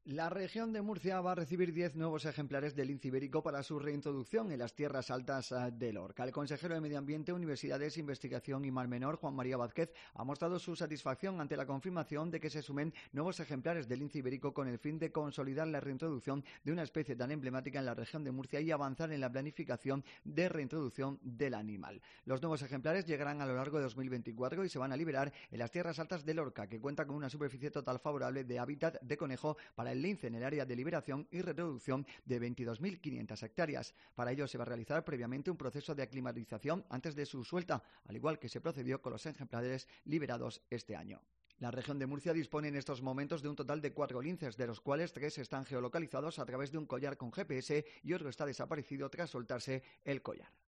La región de Murcia va a recibir 10 nuevos ejemplares del lince ibérico para su reintroducción en las tierras altas de Lorca. El consejero de Medio Ambiente, Universidades, Investigación y Mar Menor, Juan María Vázquez, ha mostrado su satisfacción ante la confirmación de que se sumen nuevos ejemplares del lince ibérico con el fin de consolidar la reintroducción de una especie tan emblemática en la región de Murcia y avanzar en la planificación de reintroducción del animal. Los nuevos ejemplares llegarán a lo largo de 2024 y se van a liberar en las tierras altas de Lorca, que cuenta con una superficie total favorable de hábitat de conejo para el lince en el área de liberación y reproducción de 22.500 hectáreas. Para ello se va a realizar previamente un proceso de aclimatización antes de su suelta, al igual que se procedió con los ejemplares liberados este año. La región de Murcia dispone en estos momentos de un total de 4 linces, de los cuales 3 están geolocalizados a través de un collar con GPS y otro está desaparecido tras soltarse el collar.